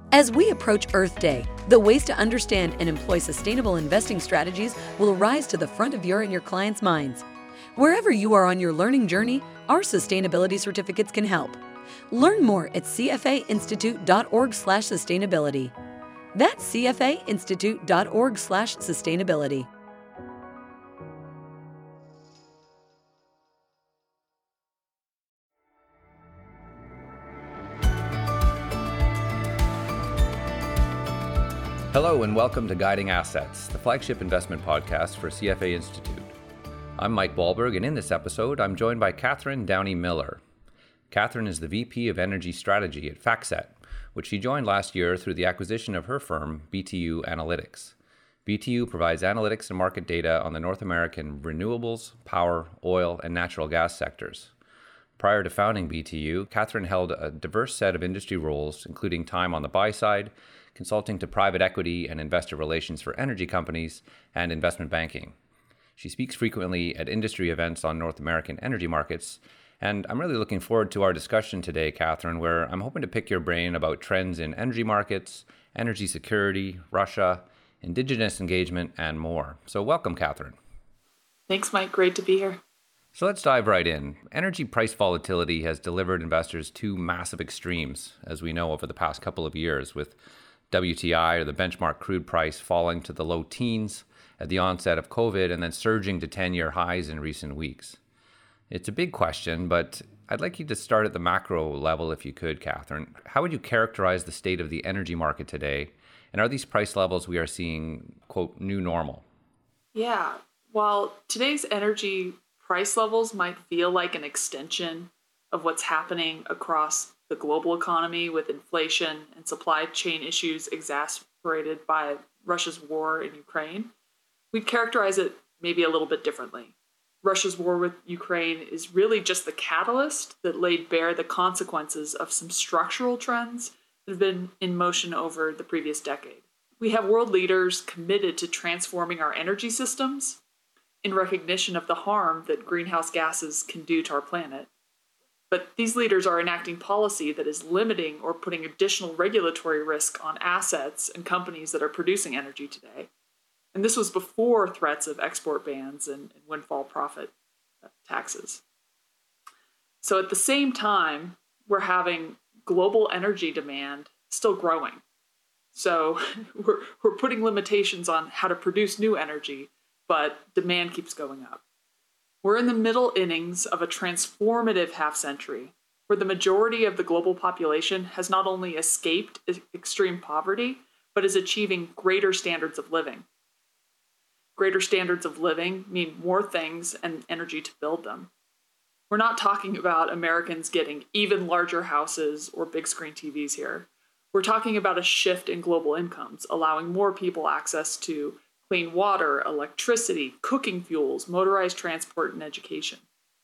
As we approach Earth Day, the ways to understand and employ sustainable investing strategies will rise to the front of your and your clients' minds. Wherever you are on your learning journey, our sustainability certificates can help. Learn more at cfainstitute.org/sustainability. That's cfainstitute.org/sustainability. Hello and welcome to Guiding Assets, the flagship investment podcast for CFA Institute. I'm Mike Wahlberg, and in this episode, I'm joined by Catherine Downey-Miller. Catherine is the VP of Energy Strategy at FactSet, which she joined last year through the acquisition of her firm, BTU Analytics. BTU provides analytics and market data on the North American renewables, power, oil, and natural gas sectors. Prior to founding BTU, Catherine held a diverse set of industry roles, including time on the buy side, consulting to private equity and investor relations for energy companies, and investment banking. She speaks frequently at industry events on North American energy markets, and I'm really looking forward to our discussion today, Catherine, where I'm hoping to pick your brain about trends in energy markets, energy security, Russia, indigenous engagement, and more. So welcome, Catherine. Thanks, Mike. Great to be here. So let's dive right in. Energy price volatility has delivered investors two massive extremes, as we know, over the past couple of years, with WTI, or the benchmark crude price, falling to the low teens at the onset of COVID and then surging to 10-year highs in recent weeks. It's a big question, but I'd like you to start at the macro level if you could, Catherine. How would you characterize the state of the energy market today? And are these price levels we are seeing, quote, new normal? Yeah, while today's energy price levels might feel like an extension of what's happening across the global economy with inflation and supply chain issues exacerbated by Russia's war in Ukraine, we'd characterize it maybe a little bit differently. Russia's war with Ukraine is really just the catalyst that laid bare the consequences of some structural trends that have been in motion over the previous decade. We have world leaders committed to transforming our energy systems in recognition of the harm that greenhouse gases can do to our planet. But these leaders are enacting policy that is limiting or putting additional regulatory risk on assets and companies that are producing energy today. And this was before threats of export bans and windfall profit taxes. So at the same time, we're having global energy demand still growing. So we're putting limitations on how to produce new energy, but demand keeps going up. We're in the middle innings of a transformative half-century where the majority of the global population has not only escaped extreme poverty, but is achieving greater standards of living. Greater standards of living mean more things and energy to build them. We're not talking about Americans getting even larger houses or big screen TVs here. We're talking about a shift in global incomes, allowing more people access to clean water, electricity, cooking fuels, motorized transport, and education.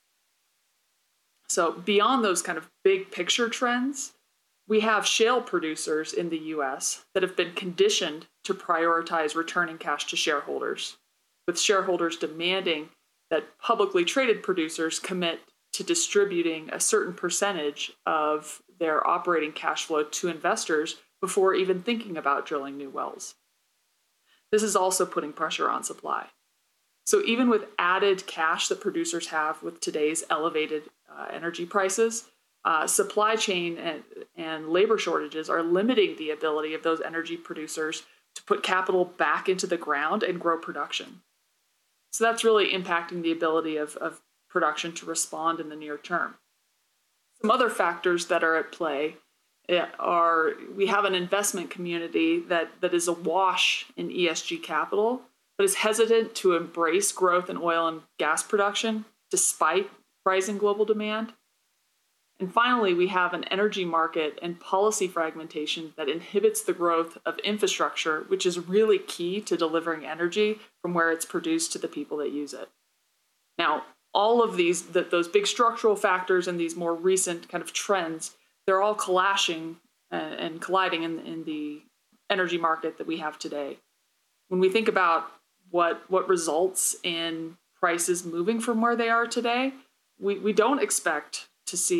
So beyond those kind of big picture trends, we have shale producers in the US that have been conditioned to prioritize returning cash to shareholders, with shareholders demanding that publicly traded producers commit to distributing a certain percentage of their operating cash flow to investors before even thinking about drilling new wells. This is also putting pressure on supply. So even with added cash that producers have with today's elevated energy prices, supply chain and labor shortages are limiting the ability of those energy producers to put capital back into the ground and grow production. So that's really impacting the ability of production to respond in the near term. Some other factors that are at play are we have an investment community that is awash in ESG capital, but is hesitant to embrace growth in oil and gas production despite rising global demand. And finally, we have an energy market and policy fragmentation that inhibits the growth of infrastructure, which is really key to delivering energy from where it's produced to the people that use it. Now, all of those big structural factors and these more recent kind of trends, they're all clashing and colliding in the energy market that we have today. When we think about what results in prices moving from where they are today, we don't expect to see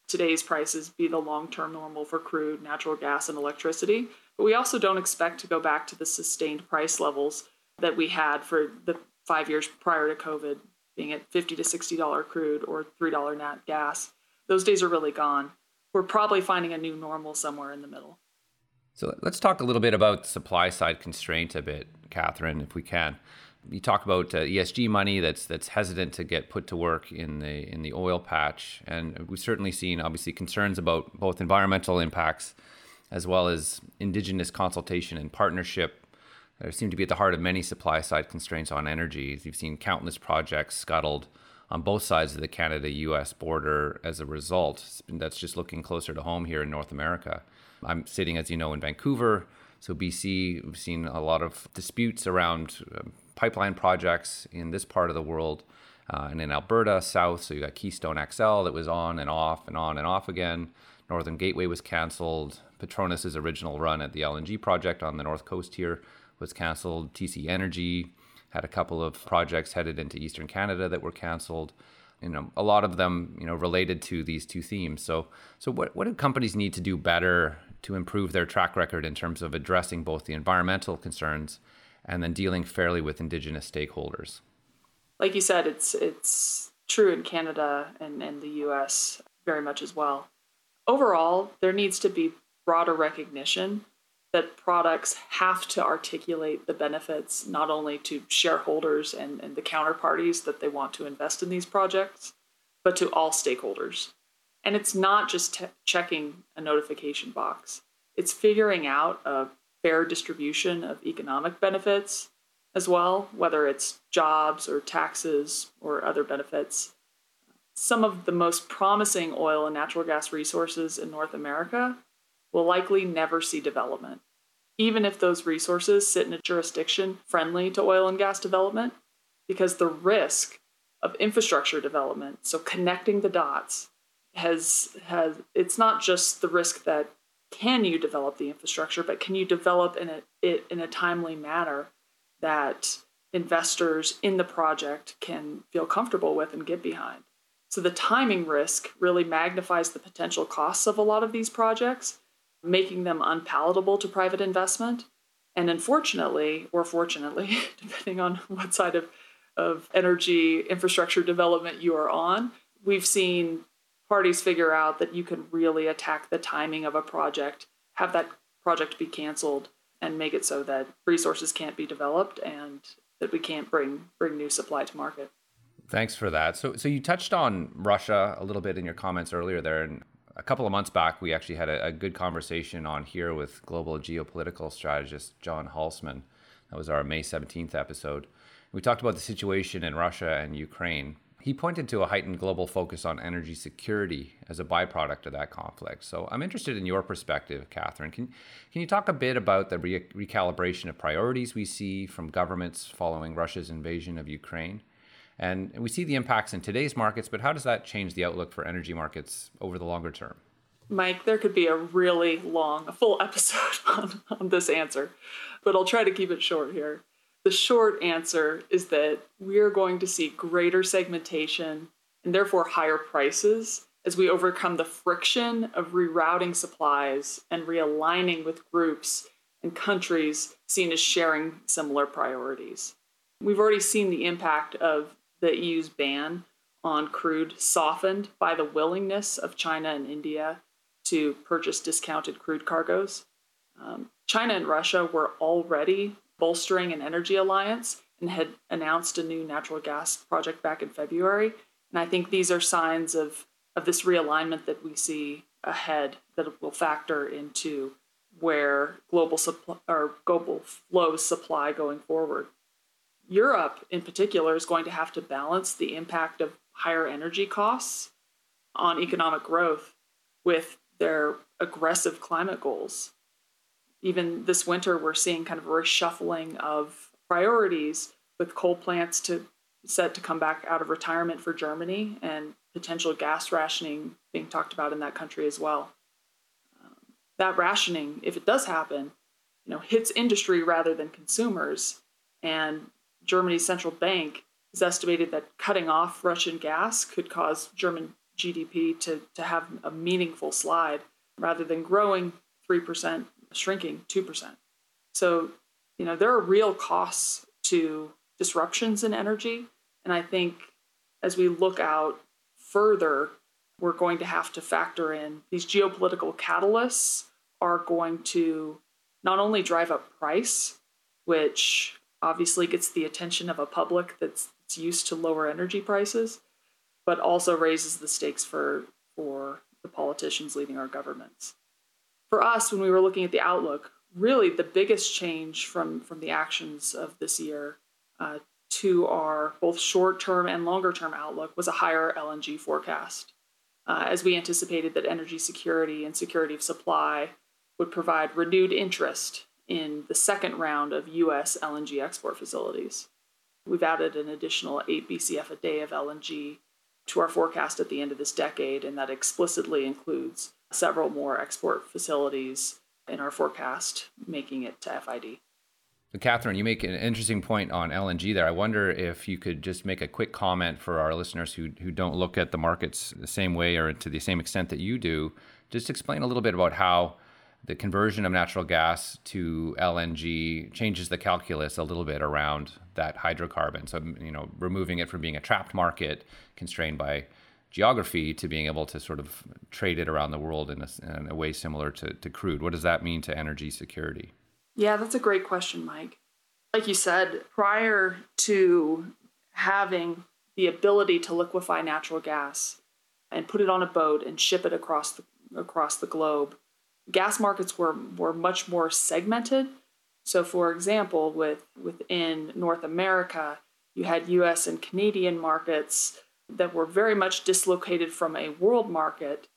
today's prices be the long-term normal for crude, natural gas, and electricity. But we also don't expect to go back to the sustained price levels that we had for the 5 years prior to COVID, being at $50 to $60 crude or $3 nat gas. Those days are really gone. We're probably finding a new normal somewhere in the middle. So let's talk a little bit about supply side constraint a bit, Catherine, if we can. You talk about ESG money that's hesitant to get put to work in the oil patch, and we've certainly seen obviously concerns about both environmental impacts as well as indigenous consultation and partnership. There seem to be at the heart of many supply side constraints on energy. You've seen countless projects scuttled on both sides of the Canada-US border as a result. That's just looking closer to home here in North America. I'm sitting, as you know, in Vancouver. So BC, we've seen a lot of disputes around pipeline projects in this part of the world. And in Alberta, south, so you got Keystone XL that was on and off and on and off again. Northern Gateway was canceled. Petronas' original run at the LNG project on the north coast here was canceled. TC Energy had a couple of projects headed into Eastern Canada that were canceled. A lot of them, related to these two themes. So what do companies need to do better to improve their track record in terms of addressing both the environmental concerns and then dealing fairly with Indigenous stakeholders? Like you said, it's true in Canada and the US very much as well. Overall, there needs to be broader recognition that products have to articulate the benefits not only to shareholders and the counterparties that they want to invest in these projects, but to all stakeholders. And it's not just checking a notification box. It's figuring out a fair distribution of economic benefits as well, whether it's jobs or taxes or other benefits. Some of the most promising oil and natural gas resources in North America will likely never see development, even if those resources sit in a jurisdiction friendly to oil and gas development, because the risk of infrastructure development, so connecting the dots, it's not just the risk that can you develop the infrastructure, but can you develop it in a timely manner that investors in the project can feel comfortable with and get behind. So the timing risk really magnifies the potential costs of a lot of these projects, making them unpalatable to private investment. And unfortunately, or fortunately, depending on what side of energy infrastructure development you are on, we've seen parties figure out that you can really attack the timing of a project, have that project be canceled, and make it so that resources can't be developed and that we can't bring new supply to market. Thanks for that. So you touched on Russia a little bit in your comments earlier there, and a couple of months back, we actually had a good conversation on here with global geopolitical strategist John Halsman. That was our May 17th episode. We talked about the situation in Russia and Ukraine. He pointed to a heightened global focus on energy security as a byproduct of that conflict. So I'm interested in your perspective, Catherine. Can you talk a bit about the recalibration of priorities we see from governments following Russia's invasion of Ukraine? And we see the impacts in today's markets, but how does that change the outlook for energy markets over the longer term? Mike, there could be a really long, full episode on this answer, but I'll try to keep it short here. The short answer is that we are going to see greater segmentation and therefore higher prices as we overcome the friction of rerouting supplies and realigning with groups and countries seen as sharing similar priorities. We've already seen the impact of the EU's ban on crude softened by the willingness of China and India to purchase discounted crude cargoes. China and Russia were already bolstering an energy alliance and had announced a new natural gas project back in February. And I think these are signs of this realignment that we see ahead that will factor into where global flows supply going forward. Europe, in particular, is going to have to balance the impact of higher energy costs on economic growth with their aggressive climate goals. Even this winter, we're seeing kind of a reshuffling of priorities with coal plants set to come back out of retirement for Germany and potential gas rationing being talked about in that country as well. That rationing, if it does happen, hits industry rather than consumers. And Germany's central bank has estimated that cutting off Russian gas could cause German GDP to have a meaningful slide rather than growing 3%, shrinking 2%. So, there are real costs to disruptions in energy. And I think as we look out further, we're going to have to factor in these geopolitical catalysts are going to not only drive up price, which obviously gets the attention of a public that's used to lower energy prices, but also raises the stakes for the politicians leading our governments. For us, when we were looking at the outlook, really the biggest change from the actions of this year to our both short-term and longer-term outlook was a higher LNG forecast, as we anticipated that energy security and security of supply would provide renewed interest in the second round of U.S. LNG export facilities. We've added an additional 8 BCF a day of LNG to our forecast at the end of this decade, and that explicitly includes several more export facilities in our forecast, making it to FID. So Catherine, you make an interesting point on LNG there. I wonder if you could just make a quick comment for our listeners who don't look at the markets the same way or to the same extent that you do. Just explain a little bit about how the conversion of natural gas to LNG changes the calculus a little bit around that hydrocarbon. So, removing it from being a trapped market constrained by geography to being able to sort of trade it around the world in a way similar to crude. What does that mean to energy security? Yeah, that's a great question, Mike. Like you said, prior to having the ability to liquefy natural gas and put it on a boat and ship it across the globe, gas markets were much more segmented. So, for example, within North America, you had U.S. and Canadian markets that were very much dislocated from a world market,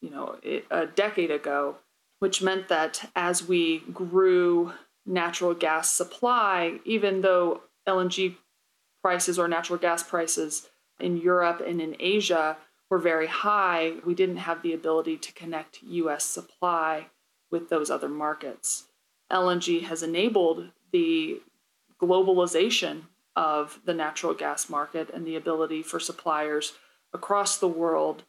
a decade ago, which meant that as we grew natural gas supply, even though LNG prices or natural gas prices in Europe and in Asia were very high, we didn't have the ability to connect U.S. supply with those other markets. LNG has enabled the globalization of the natural gas market and the ability for suppliers across the world.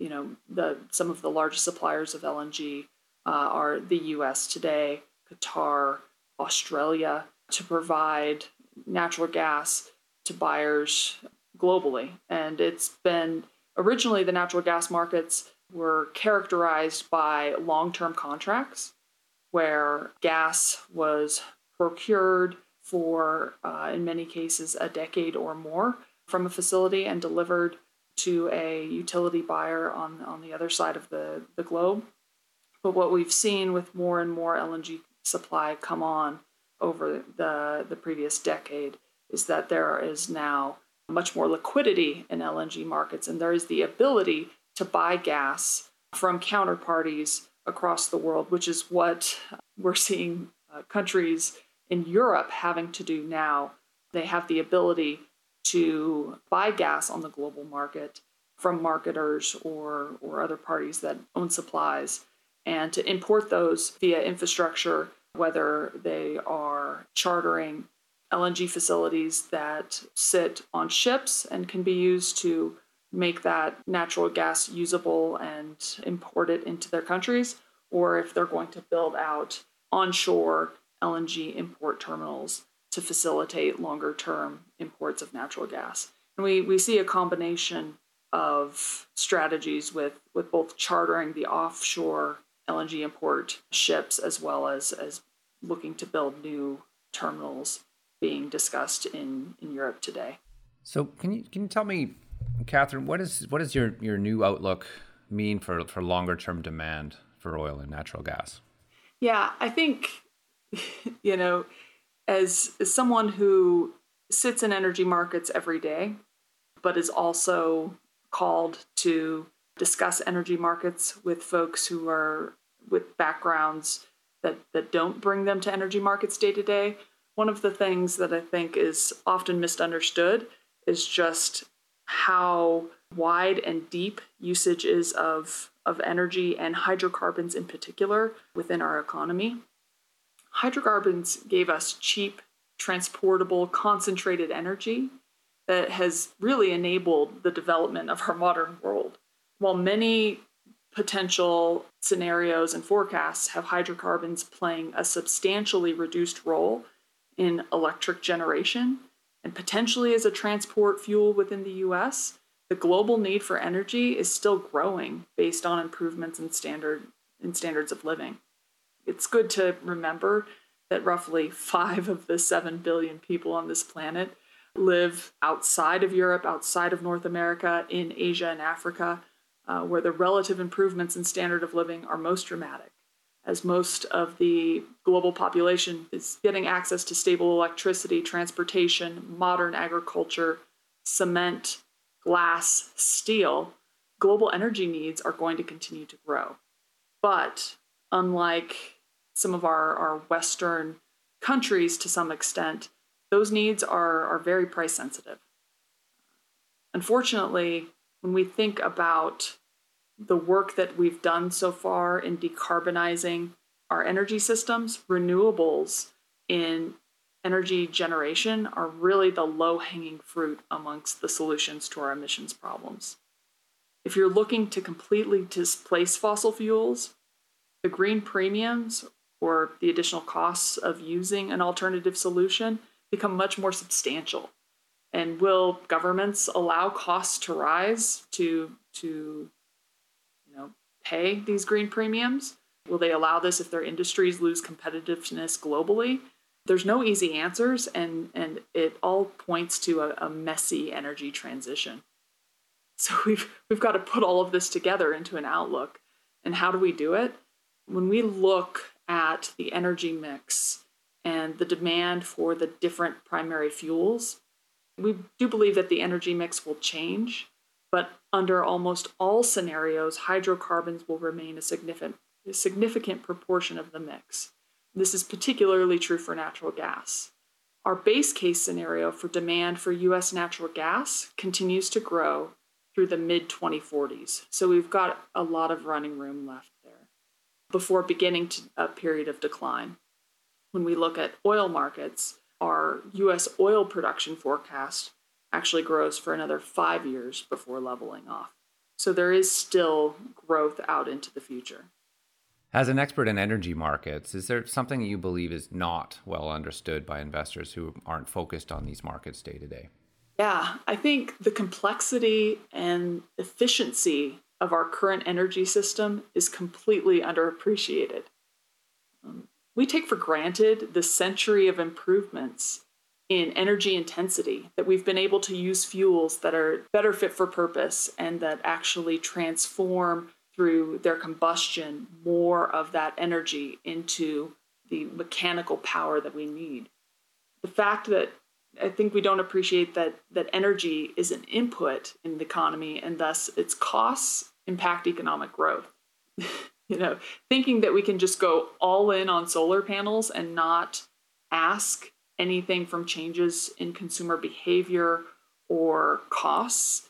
Some of the largest suppliers of LNG are the U.S. today, Qatar, Australia, to provide natural gas to buyers globally. And it's been originally the natural gas markets were characterized by long-term contracts where gas was procured for, in many cases, a decade or more from a facility and delivered to a utility buyer on the other side of the globe. But what we've seen with more and more LNG supply come on over the previous decade is that there is now much more liquidity in LNG markets, and there is the ability to buy gas from counterparties across the world, which is what we're seeing countries in Europe having to do now. They have the ability to buy gas on the global market from marketers or other parties that own supplies, and to import those via infrastructure, whether they are chartering LNG facilities that sit on ships and can be used to make that natural gas usable and import it into their countries, or if they're going to build out onshore LNG import terminals to facilitate longer-term imports of natural gas. And we see a combination of strategies with both chartering the offshore LNG import ships as well as looking to build new terminals being discussed in Europe today. So can you tell me, Catherine, what does your new outlook mean for longer-term demand for oil and natural gas? Yeah, I think, as someone who sits in energy markets every day, but is also called to discuss energy markets with folks who are with backgrounds that don't bring them to energy markets day to day, one of the things that I think is often misunderstood is just how wide and deep usage is of energy and hydrocarbons in particular within our economy. Hydrocarbons gave us cheap, transportable, concentrated energy that has really enabled the development of our modern world. While many potential scenarios and forecasts have hydrocarbons playing a substantially reduced role in electric generation and potentially as a transport fuel within the US, the global need for energy is still growing based on improvements in standards of living. It's good to remember that roughly 5 of the 7 billion people on this planet live outside of Europe, outside of North America, in Asia and Africa, where the relative improvements in standard of living are most dramatic, as most of the global population is getting access to stable electricity, transportation, modern agriculture, cement, glass, steel. Global energy needs are going to continue to grow. But unlike some of our Western countries to some extent, those needs are very price sensitive. Unfortunately, when we think about the work that we've done so far in decarbonizing our energy systems, renewables in energy generation are really the low-hanging fruit amongst the solutions to our emissions problems. If you're looking to completely displace fossil fuels, the green premiums or the additional costs of using an alternative solution become much more substantial. And will governments allow costs to rise to pay these green premiums? Will they allow this if their industries lose competitiveness globally? There's no easy answers, and it all points to a messy energy transition. So we've got to put all of this together into an outlook. And how do we do it? When we look at the energy mix and the demand for the different primary fuels, we do believe that the energy mix will change, but under almost all scenarios, hydrocarbons will remain a significant proportion of the mix. This is particularly true for natural gas. Our base case scenario for demand for U.S. natural gas continues to grow through the mid-2040s. So we've got a lot of running room left there before beginning a period of decline. When we look at oil markets, our U.S. oil production forecast actually grows for another 5 years before leveling off. So there is still growth out into the future. As an expert in energy markets, is there something that you believe is not well understood by investors who aren't focused on these markets day to day? Yeah, I think the complexity and efficiency of our current energy system is completely underappreciated. We take for granted the century of improvements in energy intensity, that we've been able to use fuels that are better fit for purpose and that actually transform through their combustion more of that energy into the mechanical power that we need. The fact that I think we don't appreciate that energy is an input in the economy and thus its costs impact economic growth. Thinking that we can just go all in on solar panels and not ask anything from changes in consumer behavior or costs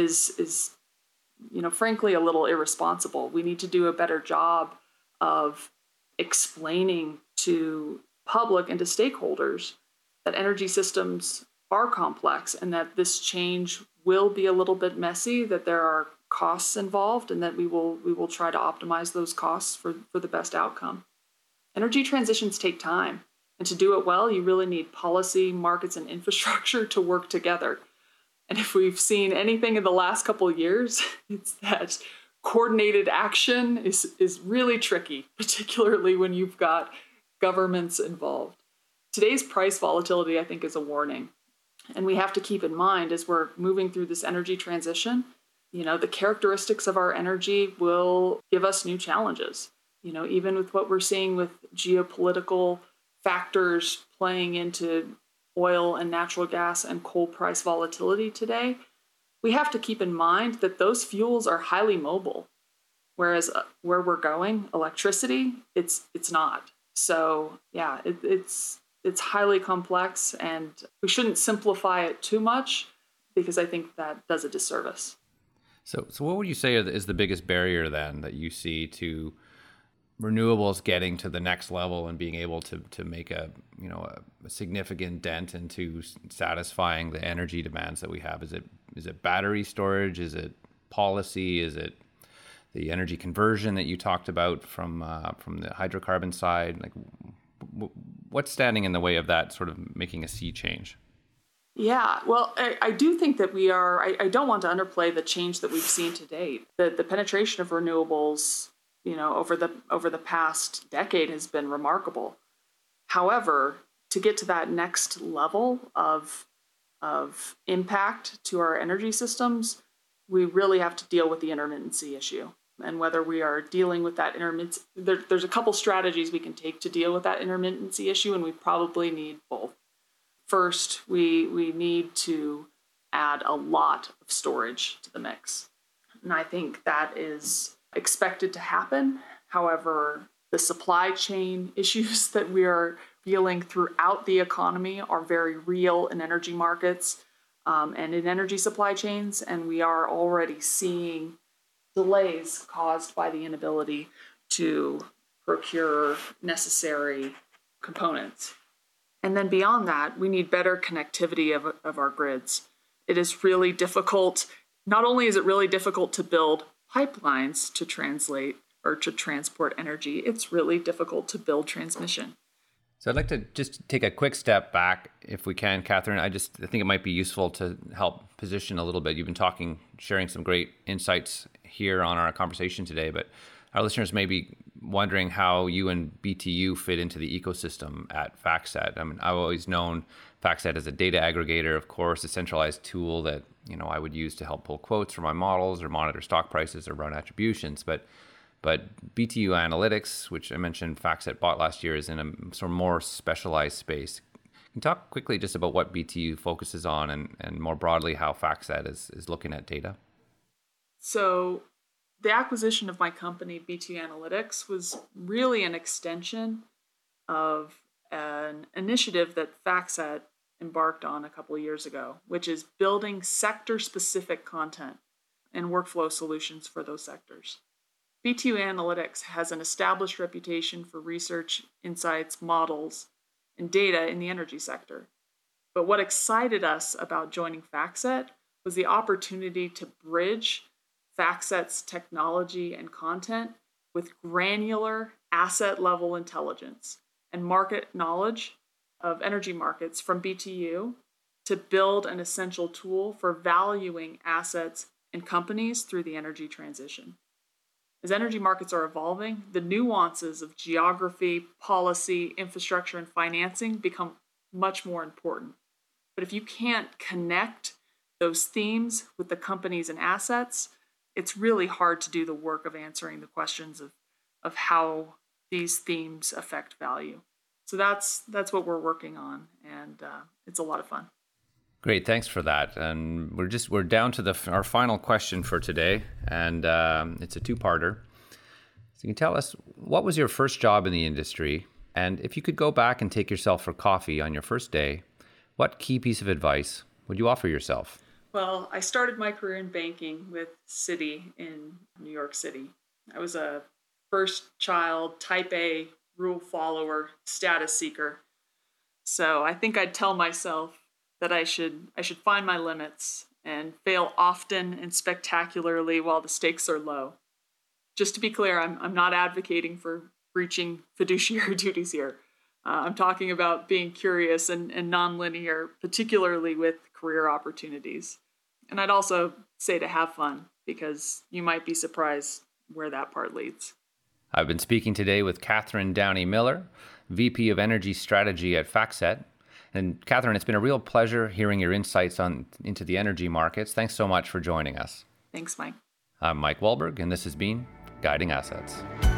is frankly a little irresponsible. We need to do a better job of explaining to public and to stakeholders that energy systems are complex and that this change will be a little bit messy, that there are costs involved, and that we will try to optimize those costs for the best outcome. Energy transitions take time, and to do it well, you really need policy, markets, and infrastructure to work together. And if we've seen anything in the last couple of years, it's that coordinated action is really tricky, particularly when you've got governments involved. Today's price volatility, I think, is a warning. And we have to keep in mind as we're moving through this energy transition, the characteristics of our energy will give us new challenges. Even with what we're seeing with geopolitical factors playing into oil and natural gas and coal price volatility today, we have to keep in mind that those fuels are highly mobile, whereas where we're going, electricity, it's not. So yeah, it's highly complex, and we shouldn't simplify it too much because I think that does a disservice. So what would you say is the biggest barrier then that you see to renewables getting to the next level and being able to make a significant dent into satisfying the energy demands that we have? Is it battery storage? Is it policy? Is it the energy conversion that you talked about from the hydrocarbon side? Like, what's standing in the way of that sort of making a sea change? Yeah, well, I do think that we are, I don't want to underplay the change that we've seen to date. The penetration of renewables, over the past decade has been remarkable. However, to get to that next level of impact to our energy systems, we really have to deal with the intermittency issue. And whether we are dealing with that intermittency, there's a couple strategies we can take to deal with that intermittency issue, and we probably need both. First, we need to add a lot of storage to the mix. And I think that is expected to happen. However, the supply chain issues that we are feeling throughout the economy are very real in energy markets and in energy supply chains. And we are already seeing delays caused by the inability to procure necessary components. And then beyond that, we need better connectivity of our grids. It is really difficult. Not only is it really difficult to build pipelines to translate or to transport energy, it's really difficult to build transmission. So I'd like to just take a quick step back, if we can, Catherine. I think it might be useful to help position a little bit. You've been sharing some great insights here on our conversation today, but our listeners may be wondering how you and BTU fit into the ecosystem at FactSet. I mean, I've always known FactSet as a data aggregator, of course, a centralized tool that I would use to help pull quotes for my models or monitor stock prices or run attributions. But BTU Analytics, which I mentioned FactSet bought last year, is in a sort of more specialized space. Can you talk quickly just about what BTU focuses on and more broadly how FactSet is looking at data? So the acquisition of my company, BTU Analytics, was really an extension of an initiative that FactSet embarked on a couple of years ago, which is building sector-specific content and workflow solutions for those sectors. BTU Analytics has an established reputation for research, insights, models, and data in the energy sector. But what excited us about joining FactSet was the opportunity to bridge FactSet's technology and content with granular asset-level intelligence and market knowledge of energy markets from BTU to build an essential tool for valuing assets and companies through the energy transition. As energy markets are evolving, the nuances of geography, policy, infrastructure, and financing become much more important. But if you can't connect those themes with the companies and assets, it's really hard to do the work of answering the questions of how these themes affect value. So that's what we're working on, and it's a lot of fun. Great, thanks for that. And we're down to our final question for today, and it's a two-parter. So you can tell us, what was your first job in the industry? And if you could go back and take yourself for coffee on your first day, what key piece of advice would you offer yourself? Well, I started my career in banking with Citi in New York City. I was a first child, type A, rule follower, status seeker. So I think I'd tell myself that I should find my limits and fail often and spectacularly while the stakes are low. Just to be clear, I'm not advocating for breaching fiduciary duties here. I'm talking about being curious and nonlinear, particularly with career opportunities. And I'd also say to have fun, because you might be surprised where that part leads. I've been speaking today with Catherine Downey Miller, VP of Energy Strategy at FactSet. And Catherine, it's been a real pleasure hearing your insights into the energy markets. Thanks so much for joining us. Thanks, Mike. I'm Mike Wahlberg, and this has been Guiding Assets.